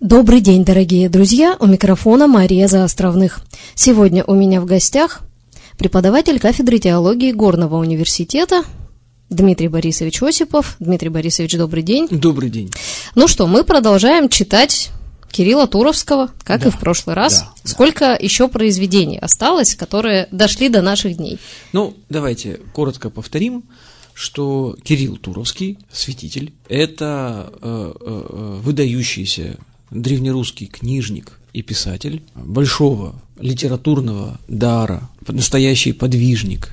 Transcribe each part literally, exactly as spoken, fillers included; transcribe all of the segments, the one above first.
Добрый день, дорогие друзья, у микрофона Мария Заостровных. Сегодня у меня в гостях преподаватель кафедры теологии Горного университета Дмитрий Борисович Осипов. Дмитрий Борисович, добрый день. Добрый день. Ну что, мы продолжаем читать Кирилла Туровского, как да, и в прошлый раз. Да, Сколько да. еще произведений осталось, которые дошли до наших дней? Ну, давайте коротко повторим, что Кирилл Туровский, святитель, это э, э, выдающийся древнерусский книжник и писатель, большого литературного дара, настоящий подвижник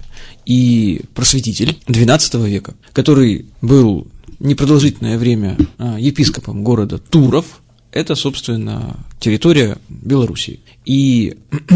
и просветитель двенадцатого века, который был непродолжительное время епископом города Туров. Это, собственно, территория Белоруссии. И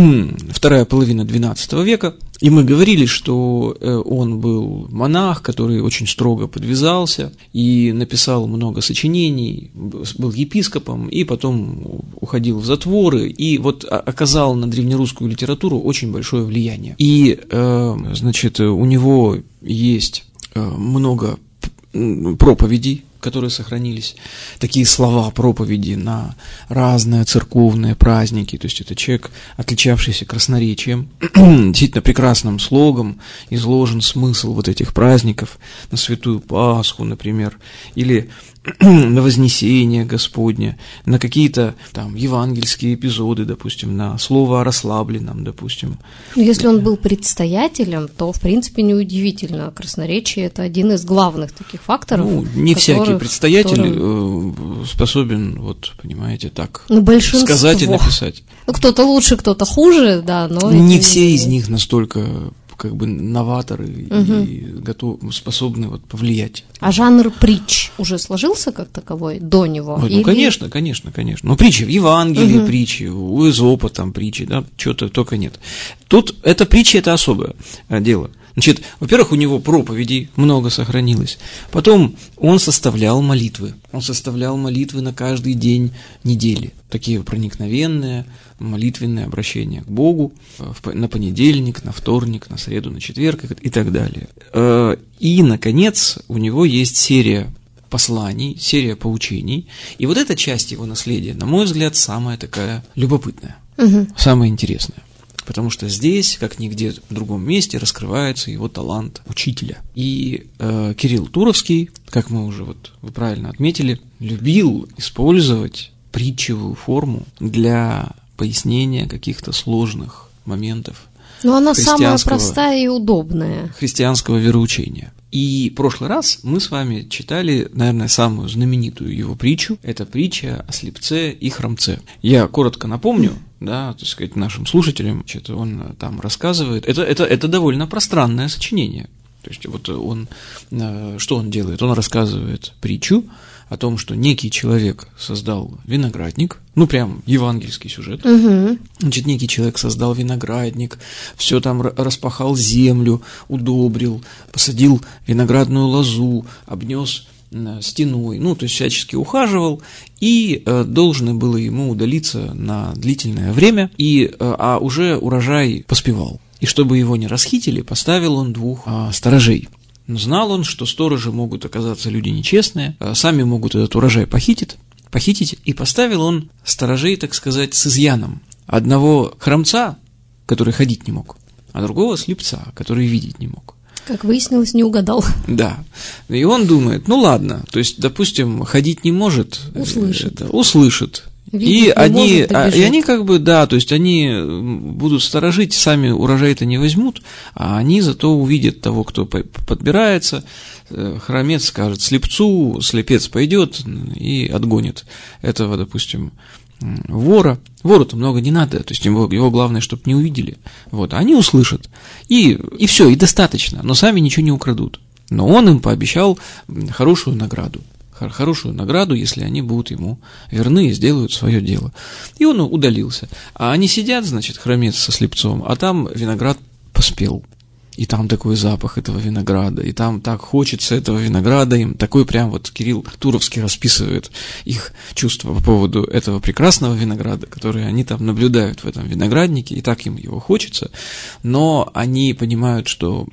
вторая половина двенадцатого века, и мы говорили, что он был монах, который очень строго подвязался и написал много сочинений, был епископом, и потом уходил в затворы, и вот оказал на древнерусскую литературу очень большое влияние. И, значит, у него есть много проповедей, которые сохранились, такие слова проповеди на разные церковные праздники, то есть это человек, отличавшийся красноречием, действительно прекрасным слогом изложен смысл вот этих праздников, на Святую Пасху, например, или на Вознесение Господне, на какие-то там евангельские эпизоды, допустим, на слово о расслабленном, допустим. Если он был предстоятелем, то, в принципе, неудивительно. Красноречие – это один из главных таких факторов. Ну, не всякий предстоятель которым... способен, вот, понимаете, так ну, сказать и написать. Ну, кто-то лучше, кто-то хуже, да, но... Не все из них настолько... как бы новаторы угу. и готовы, способны вот повлиять. А жанр притч уже сложился как таковой до него? Ну, или... конечно, конечно, конечно. Ну, притчи в Евангелии, угу. притчи, у Эзопа там притчи, да, чего-то только нет. Тут это притчи, это особое дело. Значит, во-первых, у него проповедей много сохранилось. Потом он составлял молитвы. Он составлял молитвы на каждый день недели. Такие проникновенные, молитвенные обращения к Богу на понедельник, на вторник, на среду, на четверг и так далее. И, наконец, у него есть серия посланий, серия поучений. И вот эта часть его наследия, на мой взгляд, самая такая любопытная, угу. самая интересная. Потому что здесь, как нигде в другом месте, раскрывается его талант учителя. И э, Кирилл Туровский, как мы уже вот вы правильно отметили, любил использовать притчевую форму для пояснения каких-то сложных моментов. Но она самая простая и удобная. Христианского вероучения. И в прошлый раз мы с вами читали, наверное, самую знаменитую его притчу. Это притча о слепце и хромце. Я коротко напомню, да, так сказать, нашим слушателям, что он там рассказывает. Это, это, это довольно пространное сочинение. То есть вот он, что он делает? Он рассказывает притчу о том, что некий человек создал виноградник, ну, прям евангельский сюжет. Угу. Значит, некий человек создал виноградник, все там распахал землю, удобрил, посадил виноградную лозу, обнес стеной, ну, то есть всячески ухаживал, и э, должно было ему удалиться на длительное время, и, э, а уже урожай поспевал. И чтобы его не расхитили, поставил он двух э, сторожей. Но знал он, что сторожи могут оказаться люди нечестные, сами могут этот урожай похитить, похитить, и поставил он сторожей, так сказать, с изъяном. Одного хромца, который ходить не мог, а другого слепца, который видеть не мог. Как выяснилось, не угадал. Да. И он думает, ну ладно, то есть, допустим, ходить не может, услышит. Это, услышит. И они, а, и они как бы, да, то есть они будут сторожить, сами урожай-то не возьмут, а они зато увидят того, кто подбирается, хромец скажет слепцу, слепец пойдет и отгонит этого, допустим, вора. Вору-то много не надо, то есть его, его главное, чтобы не увидели. Вот, они услышат, и, и все, и достаточно, но сами ничего не украдут. Но он им пообещал хорошую награду. хорошую награду, если они будут ему верны и сделают свое дело. И он удалился. А они сидят, значит, хромец со слепцом, а там виноград поспел. И там такой запах этого винограда, и там так хочется этого винограда, им такой прям вот Кирилл Туровский расписывает их чувства по поводу этого прекрасного винограда, который они там наблюдают в этом винограднике, и так им его хочется, но они понимают, что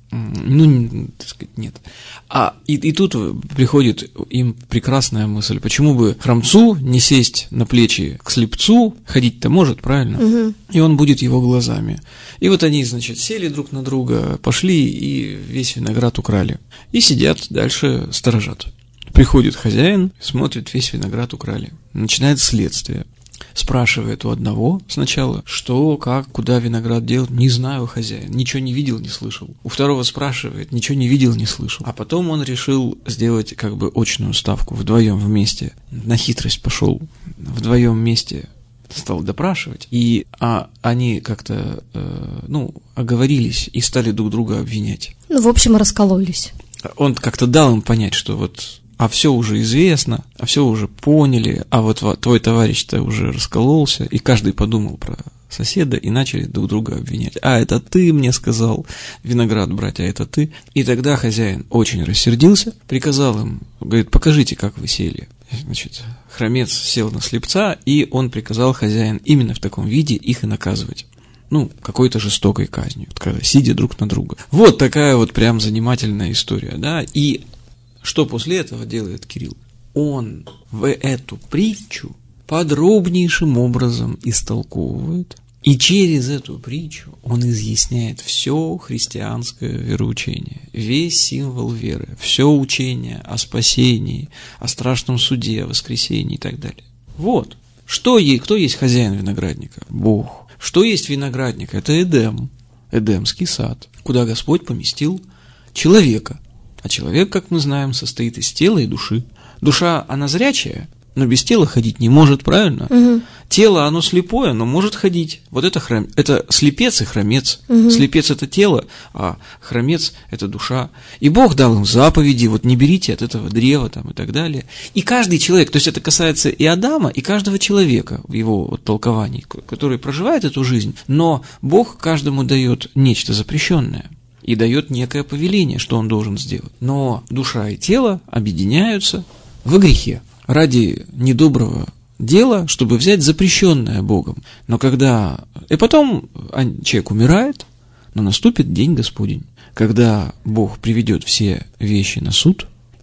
Ну, так сказать, нет. А и, и тут приходит им прекрасная мысль. Почему бы хромцу не сесть на плечи к слепцу? Ходить-то может, правильно? Угу. И он будет его глазами. И вот они, значит, сели друг на друга, пошли и весь виноград украли. И сидят дальше, сторожат. Приходит хозяин, смотрит, весь виноград украли. Начинает следствие. Спрашивает у одного сначала, что, как, куда виноград делать, не знаю, хозяин, ничего не видел, не слышал. У второго спрашивает, ничего не видел, не слышал. А потом он решил сделать как бы очную ставку, вдвоем вместе, на хитрость пошел, вдвоем вместе стал допрашивать, и а, они как-то, э, ну, оговорились и стали друг друга обвинять. Ну, в общем, раскололись. Он как-то дал им понять, что вот... А все уже известно, а все уже поняли, а вот твой товарищ-то уже раскололся, и каждый подумал про соседа, и начали друг друга обвинять. А это ты мне сказал виноград брать, а это ты. И тогда хозяин очень рассердился, приказал им, говорит, покажите, как вы сели. Значит, хромец сел на слепца, и он приказал хозяин именно в таком виде их и наказывать. Ну, какой-то жестокой казнью, когда сидя друг на друга. Вот такая вот прям занимательная история, да, и... Что после этого делает Кирилл? Он в эту притчу подробнейшим образом истолковывает, и через эту притчу он изъясняет все христианское вероучение, весь символ веры, все учение о спасении, о страшном суде, о воскресении и так далее. Вот. Что есть, кто есть хозяин виноградника? Бог. Что есть виноградник? Это Эдем, Эдемский сад, куда Господь поместил человека. А человек, как мы знаем, состоит из тела и души. Душа, она зрячая, но без тела ходить не может, правильно? Угу. Тело, оно слепое, но может ходить. Вот это, хром... это слепец и хромец. Угу. Слепец – это тело, а хромец – это душа. И Бог дал им заповеди, вот не берите от этого древа там, и так далее. И каждый человек, то есть это касается и Адама, и каждого человека в его вот, толковании, который проживает эту жизнь, но Бог каждому дает нечто запрещенное. И дает некое повеление, что он должен сделать. Но душа и тело объединяются во грехе ради недоброго дела, чтобы взять запрещенное Богом. Но когда... И потом человек умирает, но наступит день Господень, когда Бог приведет все вещи на суд,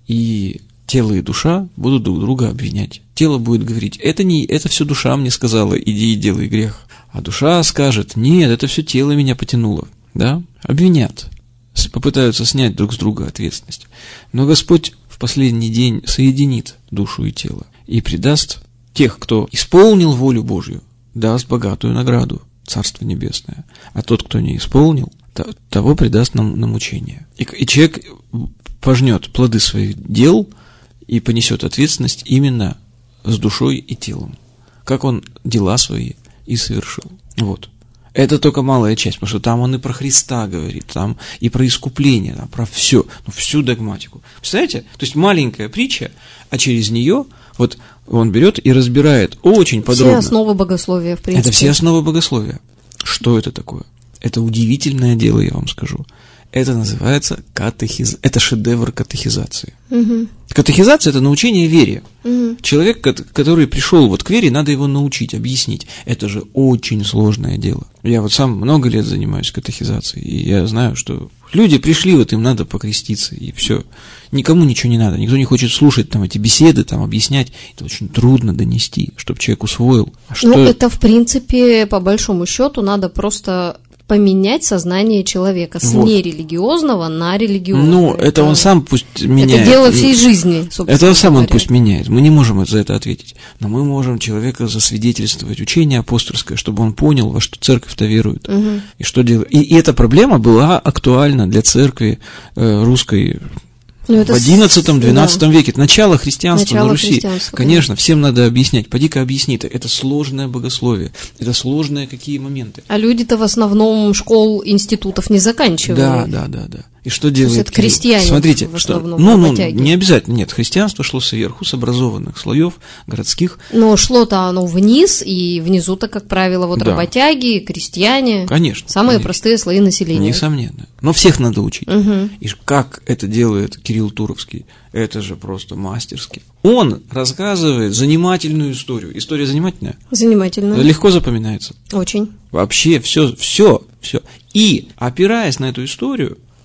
и тело и душа будут друг друга обвинять. Тело будет говорить, это, не, это все душа мне сказала, иди и делай грех. А душа скажет, нет, это все тело меня потянуло. Да? Обвинят, попытаются снять друг с друга ответственность. Но Господь в последний день соединит душу и тело и предаст тех, кто исполнил волю Божью, даст богатую награду, Царство Небесное. А тот, кто не исполнил, того предаст нам на мучение. И, и человек пожнет плоды своих дел и понесет ответственность именно с душой и телом, как он дела свои и совершил. Вот. Это только малая часть, потому что там он и про Христа говорит, там и про искупление, там про все, ну, всю догматику. Представляете? То есть маленькая притча, а через нее вот он берет и разбирает очень подробно. Все основы богословия, в принципе. Это все основы богословия. Что это такое? Это удивительное дело, я вам скажу. Это называется катехиз... Это шедевр катехизации. Угу. Катехизация – это научение вере. Угу. Человек, который пришел вот к вере, надо его научить, объяснить. Это же очень сложное дело. Я вот сам много лет занимаюсь катехизацией, и я знаю, что люди пришли, вот им надо покреститься, и все. Никому ничего не надо, никто не хочет слушать там эти беседы, там объяснять. Это очень трудно донести, чтобы человек усвоил. А что... Ну, это, в принципе, по большому счету, надо просто... поменять сознание человека с вот. нерелигиозного на религиозное. Ну, это, это он сам пусть меняет. Это дело всей жизни, собственно Это сам говоря. Он пусть меняет. Мы не можем за это ответить. Но мы можем человека засвидетельствовать учение апостольское, чтобы он понял, во что церковь-то верует. Угу. И что делает. И, и эта проблема была актуальна для церкви э, русской. Ну, в одиннадцатом-двенадцатом да. веке, это начало христианства начало на Руси. Конечно, да. всем надо объяснять. Поди-ка объясни это. Это сложное богословие. Это сложные какие моменты. А люди-то в основном школ, институтов не заканчивали. Да, да, да, да. И что делает? Это крестьяне. Смотрите, в основном, что, ну, ну, не обязательно. Нет, христианство шло сверху, с образованных слоев, городских. Но шло-то оно вниз, и внизу-то, как правило, вот да. работяги, крестьяне. Конечно. Самые конечно. простые слои населения. Несомненно. Но всех надо учить. Угу. И как это делает Кирилл Туровский? Это же просто мастерски. Он рассказывает занимательную историю. История занимательная? Занимательная. Легко запоминается. Очень. Вообще все, все, все. И, опираясь на эту историю,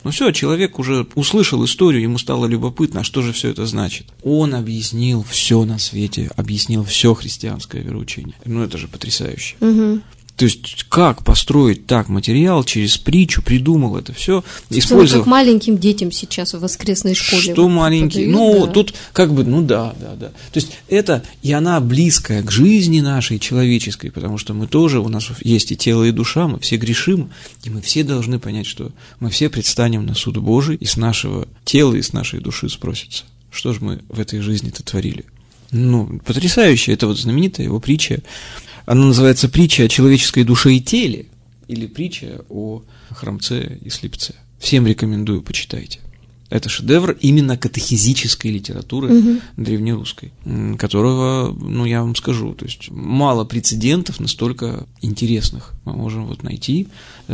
Ну все, человек уже услышал историю, ему стало любопытно, а что же все это значит. Он объяснил все на свете, объяснил все христианское вероучение. Ну это же потрясающе. Угу. То есть, как построить так материал через причу, придумал это все, использовал. Как маленьким детям сейчас в воскресной школе. Что вот маленькие? Подают, ну, да. Тут как бы, ну да, да, да. То есть, это, и она близкая к жизни нашей человеческой, потому что мы тоже, у нас есть и тело, и душа, мы все грешим, и мы все должны понять, что мы все предстанем на суд Божий, и с нашего тела, и с нашей души спросится, что же мы в этой жизни-то творили. Ну, потрясающе, это вот знаменитая его притча. Она называется «Притча о человеческой душе и теле» или «Притча о хромце и слепце». Всем рекомендую, почитайте. Это шедевр именно катехизической литературы угу. древнерусской, которого, ну, я вам скажу, то есть мало прецедентов настолько интересных мы можем вот найти,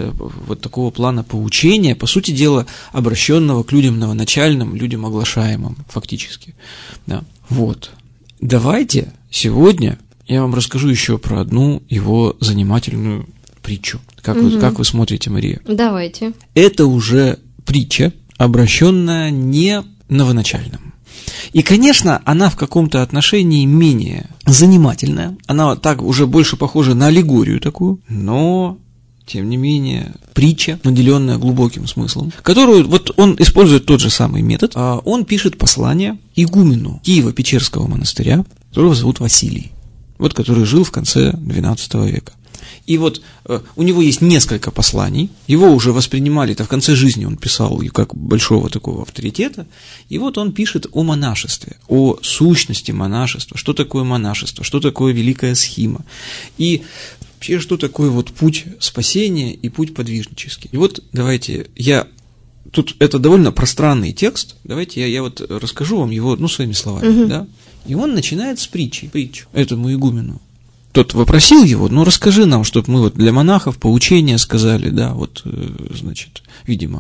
вот такого плана поучения, по сути дела, обращенного к людям новоначальным, людям оглашаемым фактически. Да. Вот. Давайте сегодня я вам расскажу еще про одну его занимательную притчу. Как, угу. вы, как вы смотрите, Мария? Давайте. Это уже притча, обращенная не новоначальным. И, конечно, она в каком-то отношении менее занимательная. Она так уже больше похожа на аллегорию такую, но, тем не менее, притча, наделенная глубоким смыслом, которую вот он использует тот же самый метод. Он пишет послание игумену Киево-Печерского монастыря, которого зовут Василий. Вот, который жил в конце двенадцатого века. И вот э, у него есть несколько посланий, его уже воспринимали, это в конце жизни он писал как большого такого авторитета, и вот он пишет о монашестве, о сущности монашества, что такое монашество, что такое великая схима, и вообще, что такое вот путь спасения и путь подвижнический. И вот давайте я... Тут это довольно пространный текст, давайте я, я вот расскажу вам его, ну, своими словами, угу. да. И он начинает с притчи, притчу этому игумену. Тот вопросил его, ну, расскажи нам, чтобы мы вот для монахов поучения сказали, да, вот, значит, видимо,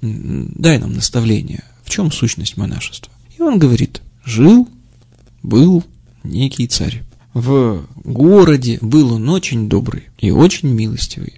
дай нам наставление, в чем сущность монашества. И он говорит, жил, был некий царь. В городе был он очень добрый и очень милостивый,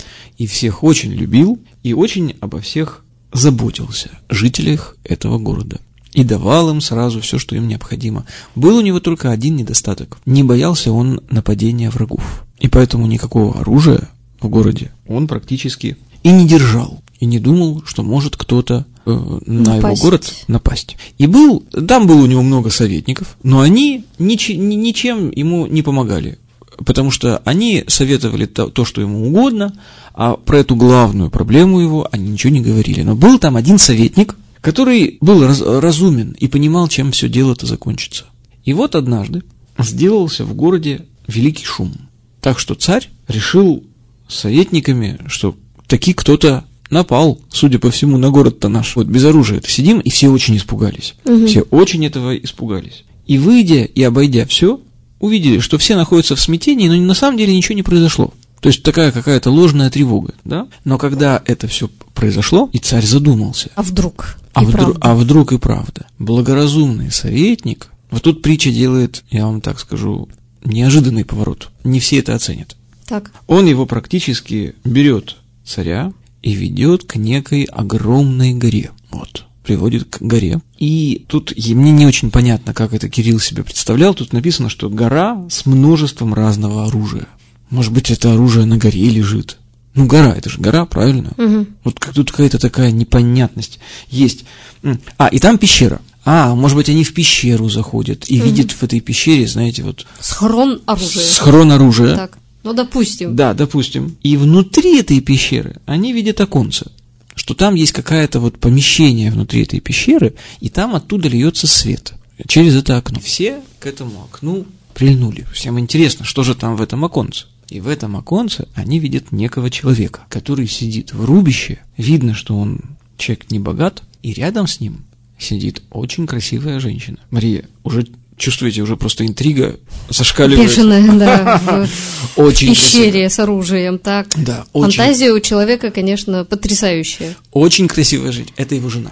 и всех очень любил, и очень обо всех заботился, жителях этого города. И давал им сразу все, что им необходимо. Был у него только один недостаток. Не боялся он нападения врагов. И поэтому никакого оружия в городе он практически и не держал. И не думал, что может кто-то э, на напасть. Его город напасть. И был, там было у него много советников, но они нич, ничем ему не помогали. Потому что они советовали то, то, что ему угодно, а про эту главную проблему его они ничего не говорили. Но был там один советник, который был раз, разумен и понимал, чем все дело-то закончится. И вот однажды сделался в городе великий шум. Так что царь решил с советниками, что таки кто-то напал, судя по всему, на город-то наш. Вот без оружия-то сидим, и все очень испугались. Угу. Все очень этого испугались. И выйдя и обойдя все, увидели, что все находятся в смятении, но на самом деле ничего не произошло. То есть такая какая-то ложная тревога, да? Но когда это все произошло, и царь задумался. А вдруг? А, вдруг, а вдруг и правда? Благоразумный советник, вот тут притча делает, я вам так скажу, неожиданный поворот. Не все это оценят. Так. Он его практически берет, царя, и ведет к некой огромной горе. Вот. Приводит к горе. И тут мне не очень понятно, как это Кирилл себе представлял. Тут написано, что гора с множеством разного оружия. Может быть, это оружие на горе лежит. Ну, гора, это же гора, правильно? Угу. Вот тут какая-то такая непонятность есть. А, и там пещера. А, может быть, они в пещеру заходят и угу. видят в этой пещере, знаете, вот... Схрон оружия. Схрон оружия. Так, ну, допустим. Да, допустим. И внутри этой пещеры они видят оконце, что там есть какое-то вот помещение внутри этой пещеры, и там оттуда льется свет через это окно. Все к этому окну прильнули. Всем интересно, что же там в этом оконце. И в этом оконце они видят некого человека, который сидит в рубище. Видно, что он человек не богат, и рядом с ним сидит очень красивая женщина. Мария, уже чувствуете, уже просто интрига зашкаливает. Бешеная, да, в очень пещере красивая. С оружием, так. Да, очень. Фантазия у человека, конечно, потрясающая. Очень красивая женщина. Это его жена.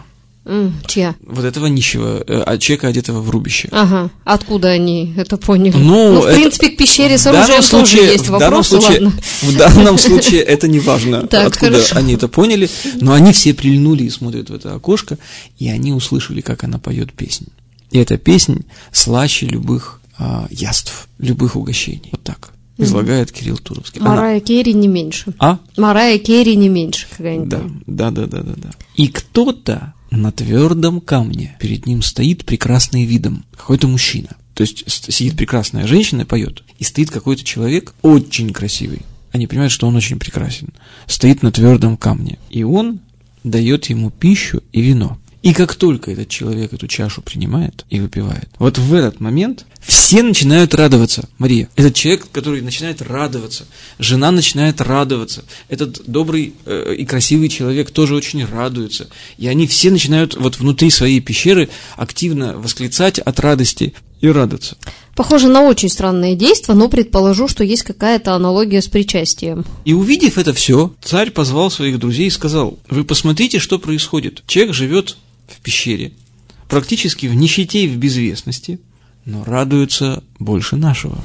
Mm, чья? Вот этого нищего, а человека, одетого в рубище. Ага. Откуда они это поняли? Ну, ну в это... принципе, к пещере с оружием случае, тоже есть вопросы, случае, ладно. В данном случае это не важно, откуда они это поняли, но они все прильнули и смотрят в это окошко, и они услышали, как она поет песнь. И эта песнь слаще любых а, яств, любых угощений. Вот так излагает mm-hmm. Кирилл Туровский. Марайя Она... Керри не меньше. А? Марайя Керри не меньше какая-нибудь. Да, да, да, да, да, да. И кто-то на твердом камне перед ним стоит прекрасный видом, какой-то мужчина. То есть сидит прекрасная женщина и поет, и стоит какой-то человек очень красивый. Они понимают, что он очень прекрасен. Стоит на твердом камне, и он дает ему пищу и вино. И как только этот человек эту чашу принимает и выпивает, вот в этот момент все начинают радоваться. Мария, этот человек, который начинает радоваться, жена начинает радоваться, этот добрый э, и красивый человек тоже очень радуется. И они все начинают вот внутри своей пещеры активно восклицать от радости и радоваться. Похоже на очень странное действие, но предположу, что есть какая-то аналогия с причастием. И увидев это все, царь позвал своих друзей и сказал: вы посмотрите, что происходит. Человек живет в пещере, практически в нищете и в безвестности, но радуется больше нашего.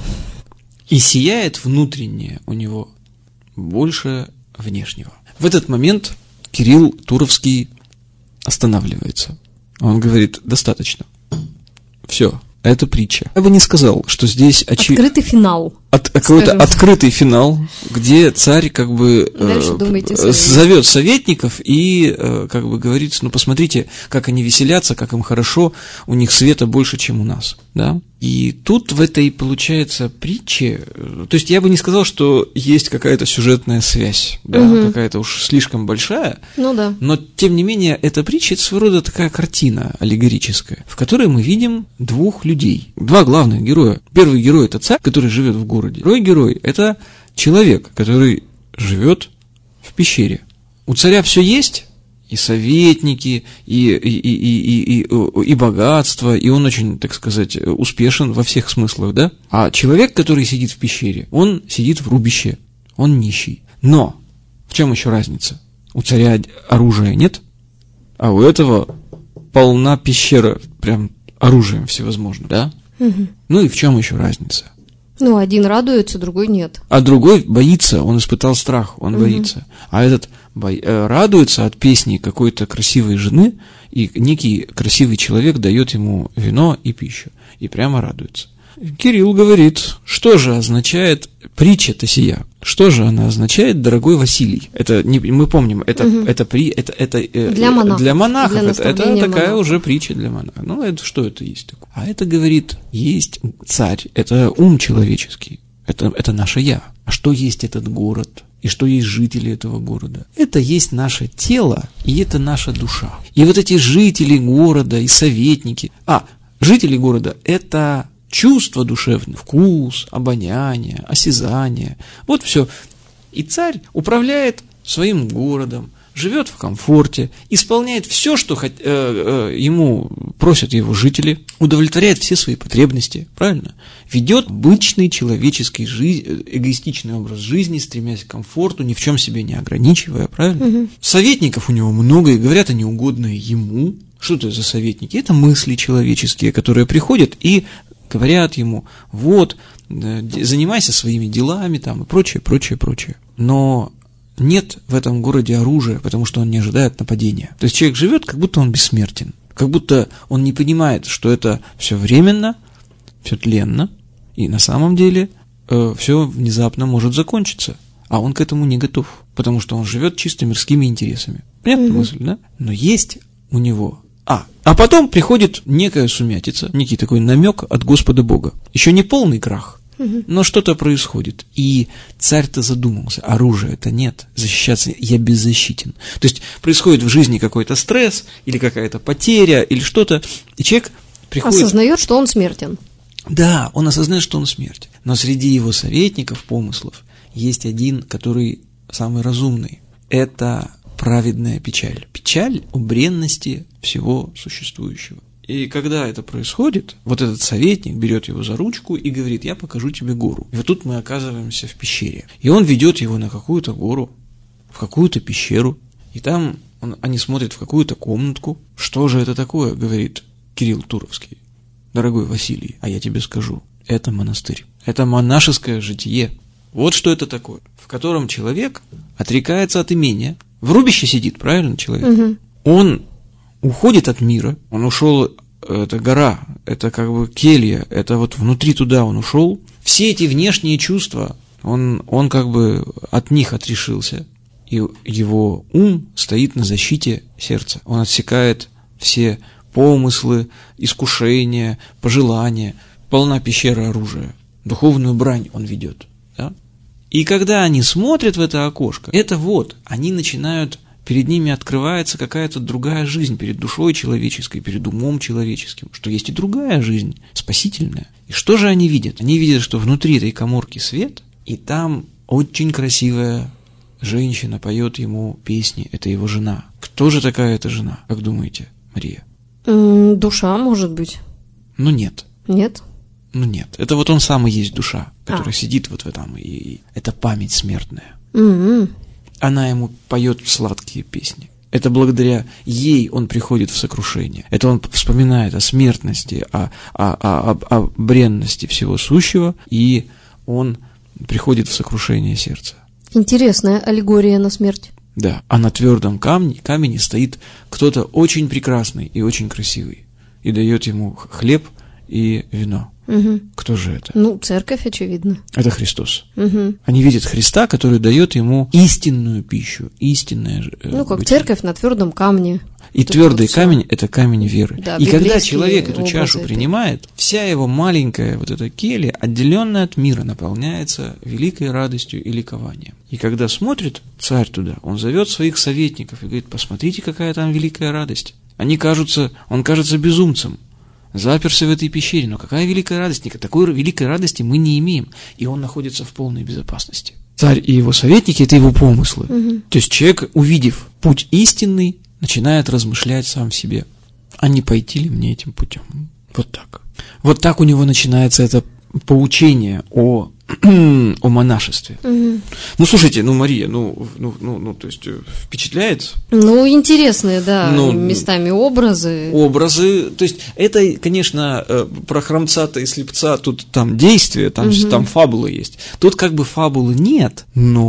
И сияет внутреннее у него больше внешнего. В этот момент Кирилл Туровский останавливается. Он говорит: достаточно. Все. Это притча. Я бы не сказал, что здесь очевидно... Открытый финал. От, какой-то открытый финал, где царь как бы э, думайте, зовет советников и э, как бы говорит: ну посмотрите, как они веселятся, как им хорошо, у них света больше, чем у нас, да. И тут в этой получается притче, то есть я бы не сказал, что есть какая-то сюжетная связь, да, угу. какая-то уж слишком большая, ну да. Но тем не менее эта притча — это своего рода такая картина аллегорическая, в которой мы видим двух людей, два главных героя. Первый герой — это царь, который живет в городе. Второй герой — это человек, который живет в пещере. У царя все есть, и советники, и, и, и, и, и, и богатство, и он очень, так сказать, успешен во всех смыслах, да? А человек, который сидит в пещере, он сидит в рубище, он нищий. Но в чем еще разница? У царя оружия нет, а у этого полна пещера, прям оружием всевозможным, да? Угу. Ну и в чем еще разница? Ну, один радуется, другой нет. А другой боится, он испытал страх, он угу. боится. А этот бо... радуется от песни какой-то красивой жены, и некий красивый человек дает ему вино и пищу, и прямо радуется. Кирилл говорит: что же означает притча-то сия? Что же она означает, дорогой Василий? Это не, мы помним, это, угу. это, при, это, это для монахов. Для монахов для это, это такая монахов. Уже притча для монахов. Ну, это что это есть такое? А это, говорит, есть царь, это ум человеческий, это, это наше я. А что есть этот город? И что есть жители этого города? Это есть наше тело, и это наша душа. И вот эти жители города и советники... А, жители города – это... чувства душевные, вкус, обоняние, осязание, вот все. И царь управляет своим городом, живет в комфорте, исполняет все, что хот... э, э, ему просят его жители, удовлетворяет все свои потребности, правильно? Ведет обычный человеческий жизнь, эгоистичный образ жизни, стремясь к комфорту, ни в чем себе не ограничивая, правильно? Угу. Советников у него много, и говорят они угодные ему. Что это за советники? Это мысли человеческие, которые приходят и говорят ему: вот, занимайся своими делами там, и прочее, прочее, прочее. Но нет в этом городе оружия, потому что он не ожидает нападения. То есть человек живет, как будто он бессмертен, как будто он не понимает, что это все временно, все тленно, и на самом деле э, все внезапно может закончиться. А он к этому не готов, потому что он живет чисто мирскими интересами. Понятная mm-hmm. мысль, да? Но есть у него... А, а потом приходит некая сумятица, некий такой намек от Господа Бога. Еще не полный крах, угу. но что-то происходит. И царь-то задумался: оружия-то нет, защищаться я беззащитен. То есть происходит в жизни какой-то стресс, или какая-то потеря, или что-то, и человек приходит... Осознает, что он смертен. Да, он осознает, что он смертен. Но среди его советников, помыслов, есть один, который самый разумный. Это... праведная печаль. Печаль о бренности всего существующего. И когда это происходит, вот этот советник берет его за ручку и говорит: я покажу тебе гору. И вот тут мы оказываемся в пещере. И он ведет его на какую-то гору, в какую-то пещеру. И там Он, они смотрят в какую-то комнатку. Что же это такое, говорит Кирилл Туровский. Дорогой Василий, а я тебе скажу, это монастырь. Это монашеское житие. Вот что это такое, в котором человек отрекается от имения. В рубище сидит, правильно, человек? Угу. Он уходит от мира, он ушел, это гора, это как бы келья, это вот внутри туда он ушел. Все эти внешние чувства, он, он как бы от них отрешился, и его ум стоит на защите сердца. Он отсекает все помыслы, искушения, пожелания, полна пещера оружия, духовную брань он ведет. Да? И когда они смотрят в это окошко, это вот, они начинают, перед ними открывается какая-то другая жизнь, перед душой человеческой, перед умом человеческим, что есть и другая жизнь, спасительная. И что же они видят? Они видят, что внутри этой каморки свет, и там очень красивая женщина поет ему песни, это его жена. Кто же такая эта жена, как думаете, Мария? Душа, может быть. Ну нет. Нет? Ну нет. Это вот он сам и есть душа, которая а. сидит вот в этом, и, и это память смертная. Mm-hmm. Она ему поет сладкие песни. Это благодаря ей он приходит в сокрушение. Это он вспоминает о смертности, о, о, о, о, о бренности всего сущего, и он приходит в сокрушение сердца. Интересная аллегория на смерть. Да, а на твердом камне, камне стоит кто-то очень прекрасный и очень красивый, и дает ему хлеб и вино. Угу. Кто же это? Ну, церковь, очевидно. Это Христос. Угу. Они видят Христа, который дает ему истинную пищу, истинное. Ну, как бытие. Церковь на твердом камне. И твердый вот камень – это камень веры. Да, и когда человек эту чашу этой. принимает, вся его маленькая вот эта келья, отделенная от мира, наполняется великой радостью и ликованием. И когда смотрит царь туда, он зовет своих советников и говорит: посмотрите, какая там великая радость. Они кажутся, он кажется безумцем, заперся в этой пещере, но какая великая радость, такой великой радости мы не имеем, и он находится в полной безопасности. Царь и его советники – это его помыслы. Угу. То есть человек, увидев путь истинный, начинает размышлять сам в себе, а не пойти ли мне этим путем? Вот так. Вот так у него начинается это поучение о, о монашестве. Угу. Ну, слушайте, ну, Мария, ну, ну, ну, ну, то есть впечатляет? Ну, интересные, да, ну, местами образы. Образы, то есть это, конечно, про хромца-то и слепца тут там действие, там, угу. там фабула есть. Тут как бы фабулы нет,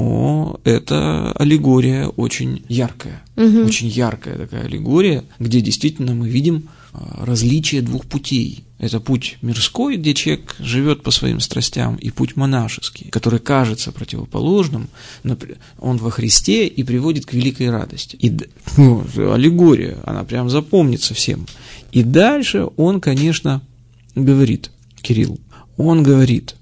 но это аллегория очень яркая, угу. очень яркая такая аллегория, где действительно мы видим различие двух путей. Это путь мирской, где человек живет по своим страстям, и путь монашеский, который кажется противоположным, но он во Христе и приводит к великой радости. И, ну, аллегория, она прям запомнится всем. И дальше он, конечно, говорит, Кирилл, он говорит,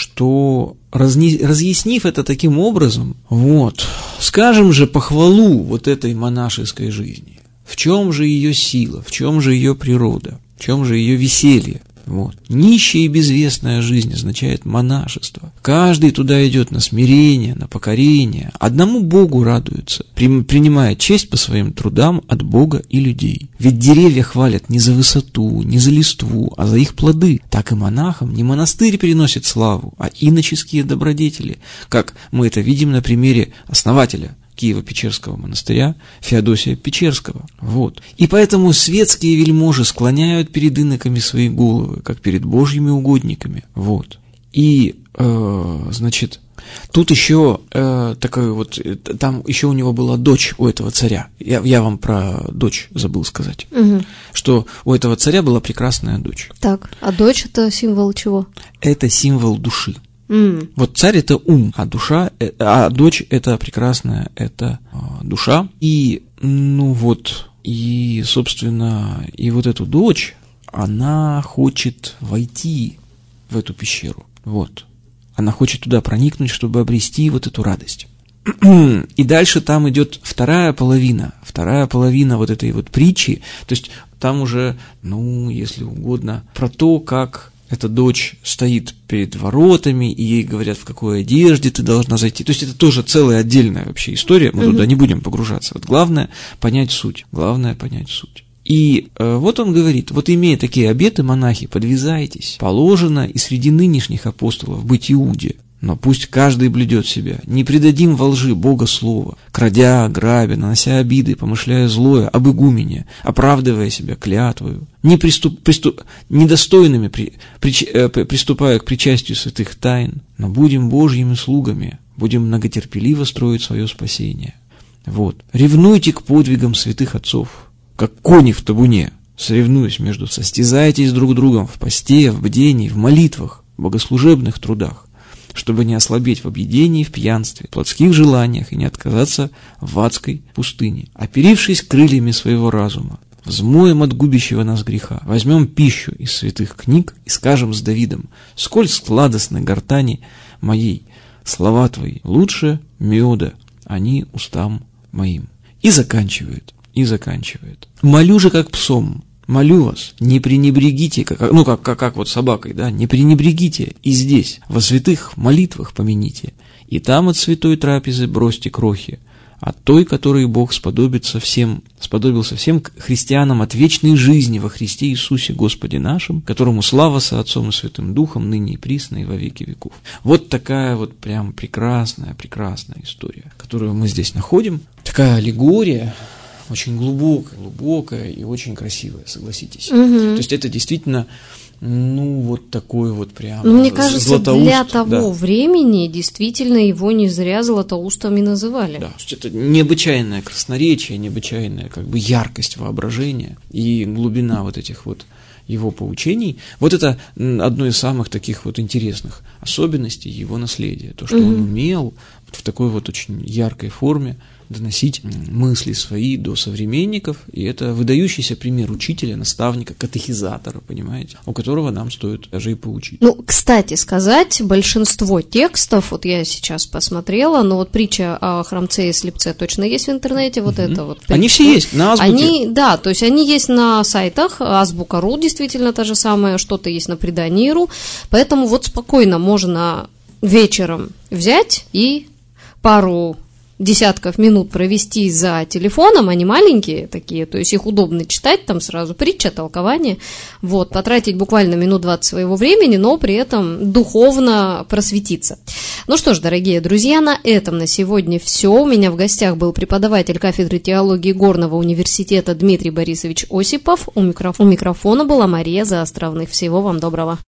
что разни, разъяснив это таким образом, вот, скажем же похвалу вот этой монашеской жизни. В чем же ее сила, в чем же ее природа, в чем же ее веселье? Вот. Нищая и безвестная жизнь означает монашество. Каждый туда идет на смирение, на покорение, одному Богу радуется, принимая честь по своим трудам от Бога и людей. Ведь деревья хвалят не за высоту, не за листву, а за их плоды. Так и монахам не монастырь приносит славу, а иноческие добродетели, как мы это видим на примере основателя Киево-Печерского монастыря Феодосия Печерского. Вот. И поэтому светские вельможи склоняют перед иноками свои головы, как перед божьими угодниками. Вот. И, э, значит, тут еще э, такой вот, там еще у него была дочь у этого царя. Я, я вам про дочь забыл сказать. Угу. Что у этого царя была прекрасная дочь. Так, а дочь это символ чего? Это символ души. Mm. Вот царь – это ум, а душа, а дочь – это прекрасная, это душа. И, ну вот, и, собственно, и вот эту дочь, она хочет войти в эту пещеру, вот. Она хочет туда проникнуть, чтобы обрести вот эту радость. И дальше там идет вторая половина, вторая половина вот этой вот притчи, то есть там уже, ну, если угодно, про то, как эта дочь стоит перед воротами, и ей говорят, в какой одежде ты должна зайти. То есть это тоже целая отдельная вообще история, мы угу. туда не будем погружаться. Вот главное понять суть, главное понять суть. И э, вот он говорит, вот имея такие обеты, монахи, подвязайтесь, положено и среди нынешних апостолов быть Иуде, Но пусть каждый блюдет себя. Не предадим во лжи Бога слова, крадя, грабя, нанося обиды, помышляя злое об игумене, оправдывая себя клятвою, не приступ, приступ, недостойными при, при, э, приступая к причастию святых тайн, но будем Божьими слугами, будем многотерпеливо строить свое спасение. Вот. Ревнуйте к подвигам святых отцов, как кони в табуне, соревнуясь между собой. Состязайтесь друг другом в посте, в бдении, в молитвах, в богослужебных трудах, чтобы не ослабеть в объедении, в пьянстве, в плотских желаниях и не отказаться в адской пустыне. Оперившись крыльями своего разума, взмоем от губящего нас греха, возьмем пищу из святых книг и скажем с Давидом: «Сколь сладостны гортани моей, слова твои лучше меда, они устам моим». И заканчивает, и заканчивает. «Молю же как псом, молю вас, не пренебрегите, как, ну как, как, как вот собакой, да, не пренебрегите и здесь, во святых молитвах помяните, и там от святой трапезы бросьте крохи, от той, которой Бог сподобится всем, сподобился всем христианам от вечной жизни во Христе Иисусе Господе нашим, которому слава со Отцом и Святым Духом, ныне и присно и во веки веков». Вот такая вот прям прекрасная, прекрасная история, которую мы здесь находим. Такая аллегория, очень глубокая, глубокая и очень красивая, согласитесь. Угу. То есть это действительно, ну, вот такой вот прям ну, мне кажется, Златоуст, для того да. времени действительно его не зря Златоустом и называли. Да, то есть это необычайное красноречие, необычайная как бы яркость воображения и глубина вот этих вот его поучений. Вот это одно из самых таких вот интересных особенностей его наследия. То, что угу. он умел в такой вот очень яркой форме доносить мысли свои до современников, и это выдающийся пример учителя, наставника, катехизатора, понимаете, у которого нам стоит даже и поучить. Ну, кстати сказать, большинство текстов, вот я сейчас посмотрела, но вот притча о храмце и слепце точно есть в интернете, вот mm-hmm. это вот. Притча. Они все есть на Азбуке. Они, да, то есть они есть на сайтах, Азбука.ру действительно та же самая, что-то есть на Предании.ру, поэтому вот спокойно можно вечером взять и пару десятков минут провести за телефоном, они маленькие такие, то есть их удобно читать, там сразу притча, толкование, вот, потратить буквально минут двадцать своего времени, но при этом духовно просветиться. Ну что ж, дорогие друзья, на этом на сегодня все. У меня в гостях был преподаватель кафедры теологии Горного университета Дмитрий Борисович Осипов, у, микроф... у микрофона была Мария Заостровных. Всего вам доброго.